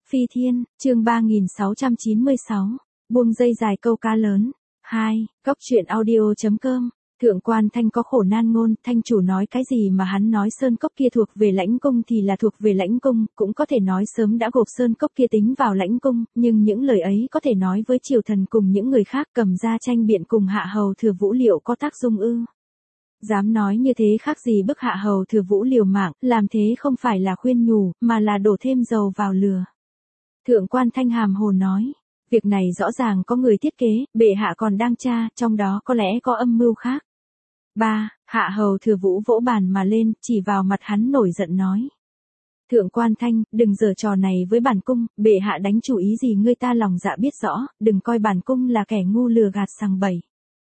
Phi Thiên, chương 3696, buông dây dài câu cá lớn. 2. Cốc truyện audio.com. Thượng quan Thanh có khổ nan ngôn, Thanh chủ nói cái gì mà hắn nói sơn cốc kia thuộc về lãnh cung thì là thuộc về lãnh cung, cũng có thể nói sớm đã gộp sơn cốc kia tính vào lãnh cung, nhưng những lời ấy có thể nói với triều thần cùng những người khác cầm ra tranh biện cùng Hạ Hầu Thừa Vũ liệu có tác dụng ư? Dám nói như thế khác gì bức Hạ Hầu Thừa Vũ liều mạng, làm thế không phải là khuyên nhủ, mà là đổ thêm dầu vào lửa. Thượng quan Thanh hàm hồ nói, việc này rõ ràng có người thiết kế, bệ hạ còn đang tra, trong đó có lẽ có âm mưu khác. 3. Hạ Hầu Thừa Vũ vỗ bàn mà lên, chỉ vào mặt hắn nổi giận nói. Thượng quan Thanh, đừng giở trò này với bản cung, bệ hạ đánh chủ ý gì ngươi ta lòng dạ biết rõ, đừng coi bản cung là kẻ ngu lừa gạt sằng bậy.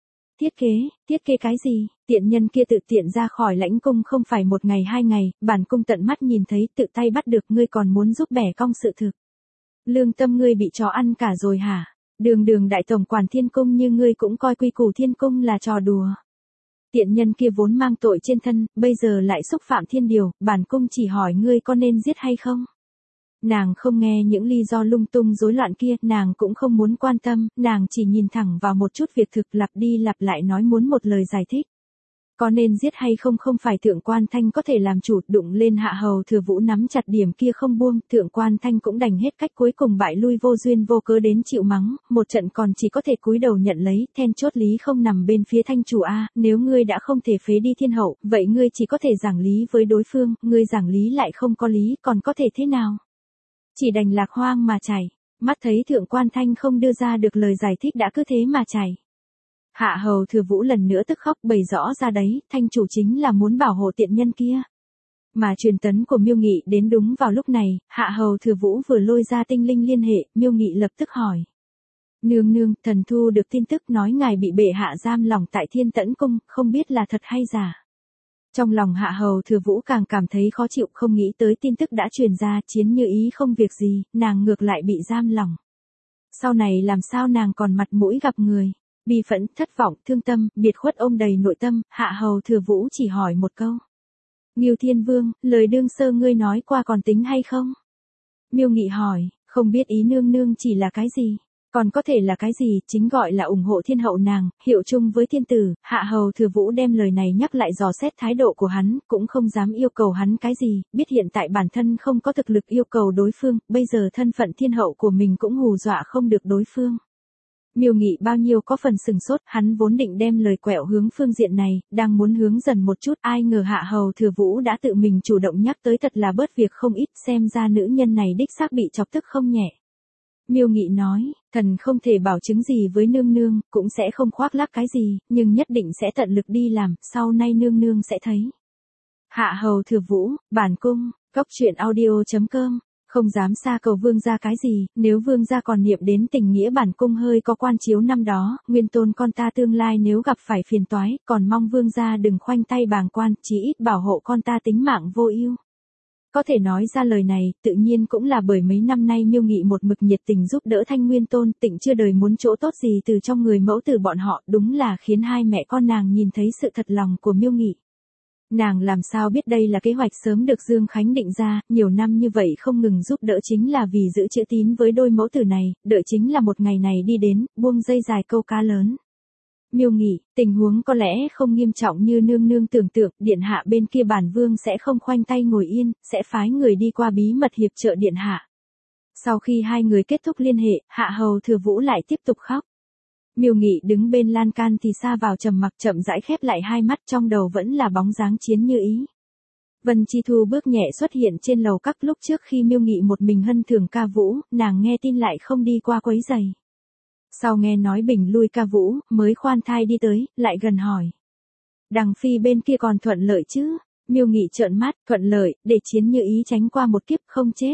Thiết kế cái gì? Tiện nhân kia tự tiện ra khỏi lãnh cung không phải một ngày hai ngày, bản cung tận mắt nhìn thấy, tự tay bắt được, ngươi còn muốn giúp bẻ cong sự thực. Lương tâm ngươi bị chó ăn cả rồi hả? Đường đại tổng quản thiên cung như ngươi cũng coi quy củ thiên cung là trò đùa. Tiện nhân kia vốn mang tội trên thân, bây giờ lại xúc phạm thiên điều, bản cung chỉ hỏi ngươi có nên giết hay không? Nàng không nghe những lý do lung tung rối loạn kia, nàng cũng không muốn quan tâm, nàng chỉ nhìn thẳng vào một chút việc thực, lặp đi lặp lại nói muốn một lời giải thích. Có nên giết hay không không phải Thượng quan Thanh có thể làm chủ, đụng lên Hạ Hầu Thừa Vũ nắm chặt điểm kia không buông, Thượng quan Thanh cũng đành hết cách, cuối cùng bại lui vô duyên vô cớ đến chịu mắng, một trận còn chỉ có thể cúi đầu nhận lấy, then chốt lý không nằm bên phía Thanh chủ a, nếu ngươi đã không thể phế đi thiên hậu, vậy ngươi chỉ có thể giảng lý với đối phương, ngươi giảng lý lại không có lý, còn có thể thế nào? Chỉ đành lạc hoang mà chảy, mắt thấy Thượng quan Thanh không đưa ra được lời giải thích đã cứ thế mà chảy. Hạ Hầu Thừa Vũ lần nữa tức khóc, bày rõ ra đấy, Thanh chủ chính là muốn bảo hộ tiện nhân kia. Mà truyền tấn của Miêu Nghị đến đúng vào lúc này, Hạ Hầu Thừa Vũ vừa lôi ra tinh linh liên hệ, Miêu Nghị lập tức hỏi. Nương, thần thu được tin tức nói ngài bị bệ hạ giam lỏng tại Thiên Tẫn Cung, không biết là thật hay giả. Trong lòng Hạ Hầu Thừa Vũ càng cảm thấy khó chịu, không nghĩ tới tin tức đã truyền ra, Chiến Như Ý không việc gì, nàng ngược lại bị giam lỏng. Sau này làm sao nàng còn mặt mũi gặp người? Bi phẫn, thất vọng, thương tâm, biệt khuất ôm đầy nội tâm, Hạ Hầu Thừa Vũ chỉ hỏi một câu. Ngưu Thiên Vương, lời đương sơ ngươi nói qua còn tính hay không? Miêu Nghị hỏi, không biết ý nương chỉ là cái gì? Còn có thể là cái gì, chính gọi là ủng hộ thiên hậu nàng, hiệu chung với thiên tử. Hạ Hầu Thừa Vũ đem lời này nhắc lại dò xét thái độ của hắn, cũng không dám yêu cầu hắn cái gì, biết hiện tại bản thân không có thực lực yêu cầu đối phương, bây giờ thân phận thiên hậu của mình cũng hù dọa không được đối phương. Miêu Nghị bao nhiêu có phần sừng sốt, hắn vốn định đem lời quẹo hướng phương diện này, đang muốn hướng dần một chút, ai ngờ Hạ Hầu Thừa Vũ đã tự mình chủ động nhắc tới, thật là bớt việc không ít, xem ra nữ nhân này đích xác bị chọc tức không nhẹ. Miêu Nghị nói, thần không thể bảo chứng gì với nương, cũng sẽ không khoác lác cái gì, nhưng nhất định sẽ tận lực đi làm, sau nay nương sẽ thấy. Hạ Hầu Thừa Vũ, bản cung, cốc truyện audio.com. Không dám xa cầu vương gia cái gì, nếu vương gia còn niệm đến tình nghĩa bản cung hơi có quan chiếu năm đó, nguyên tôn con ta tương lai nếu gặp phải phiền toái, còn mong vương gia đừng khoanh tay bàng quan, chí ít bảo hộ con ta tính mạng vô ưu. Có thể nói ra lời này, tự nhiên cũng là bởi mấy năm nay Miêu Nghị một mực nhiệt tình giúp đỡ Thanh Nguyên Tôn, Tịnh chưa đời muốn chỗ tốt gì từ trong người mẫu tử bọn họ, đúng là khiến hai mẹ con nàng nhìn thấy sự thật lòng của Miêu Nghị. Nàng làm sao biết đây là kế hoạch sớm được Dương Khánh định ra, nhiều năm như vậy không ngừng giúp đỡ chính là vì giữ chữ tín với đôi mẫu tử này, đợi chính là một ngày này đi đến, buông dây dài câu cá lớn. Miêu Nghị, tình huống có lẽ không nghiêm trọng như nương tưởng tượng, điện hạ bên kia bản vương sẽ không khoanh tay ngồi yên, sẽ phái người đi qua bí mật hiệp trợ điện hạ. Sau khi hai người kết thúc liên hệ, Hạ Hầu Thừa Vũ lại tiếp tục khóc. Miêu Nghị đứng bên lan can thì xa vào trầm mặc, chậm rãi khép lại hai mắt, trong đầu vẫn là bóng dáng Chiến Như Ý. Vân Chi Thu bước nhẹ xuất hiện trên lầu các, lúc trước khi Miêu Nghị một mình hân thường ca vũ, nàng nghe tin lại không đi qua quấy giày. Sau nghe nói bình lui ca vũ, mới khoan thai đi tới, lại gần hỏi. Đằng phi bên kia còn thuận lợi chứ? Miêu Nghị trợn mắt, thuận lợi, để Chiến Như Ý tránh qua một kiếp không chết.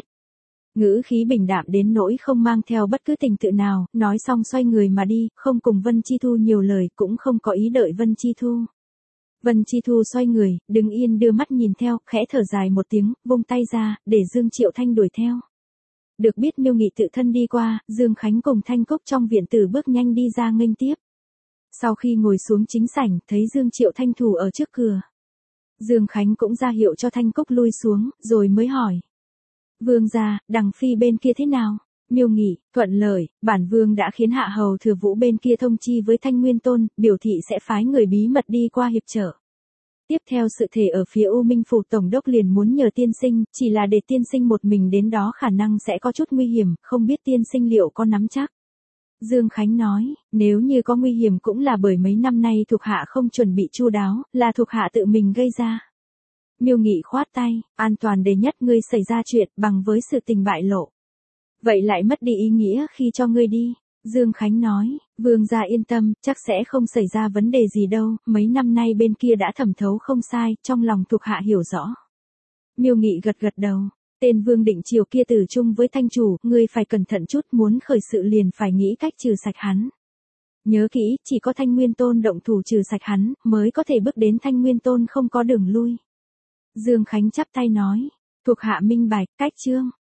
Ngữ khí bình đạm đến nỗi không mang theo bất cứ tình tự nào, nói xong xoay người mà đi, không cùng Vân Chi Thu nhiều lời, cũng không có ý đợi Vân Chi Thu. Vân Chi Thu xoay người, đứng yên đưa mắt nhìn theo, khẽ thở dài một tiếng, vung tay ra, để Dương Triệu Thanh đuổi theo. Được biết Miêu Nghị tự thân đi qua, Dương Khánh cùng Thanh Cốc trong viện tử bước nhanh đi ra nghênh tiếp. Sau khi ngồi xuống chính sảnh, thấy Dương Triệu Thanh thủ ở trước cửa. Dương Khánh cũng ra hiệu cho Thanh Cốc lui xuống, rồi mới hỏi. Vương gia, Đằng Phi bên kia thế nào? Miêu Nghị, thuận lợi, bản vương đã khiến hạ hầu thừa vũ bên kia thông chi với Thanh Nguyên Tôn, biểu thị sẽ phái người bí mật đi qua hiệp trợ. Tiếp theo sự thể ở phía U Minh Phủ Tổng đốc liền muốn nhờ tiên sinh, chỉ là để tiên sinh một mình đến đó khả năng sẽ có chút nguy hiểm, không biết tiên sinh liệu có nắm chắc. Dương Khánh nói, nếu như có nguy hiểm cũng là bởi mấy năm nay thuộc hạ không chuẩn bị chu đáo, là thuộc hạ tự mình gây ra. Miêu Nghị khoát tay, an toàn đề nhất, ngươi xảy ra chuyện bằng với sự tình bại lộ. Vậy lại mất đi ý nghĩa khi cho ngươi đi. Dương Khánh nói, vương gia yên tâm, chắc sẽ không xảy ra vấn đề gì đâu, mấy năm nay bên kia đã thẩm thấu không sai, trong lòng thuộc hạ hiểu rõ. Miêu Nghị gật gật đầu, tên Vương Định Triều kia tử chung với thanh chủ, ngươi phải cẩn thận chút, muốn khởi sự liền phải nghĩ cách trừ sạch hắn. Nhớ kỹ, chỉ có Thanh Nguyên Tôn động thủ trừ sạch hắn, mới có thể bước đến Thanh Nguyên Tôn không có đường lui. Dương Khánh chắp tay nói, thuộc hạ minh bạch, cách chương.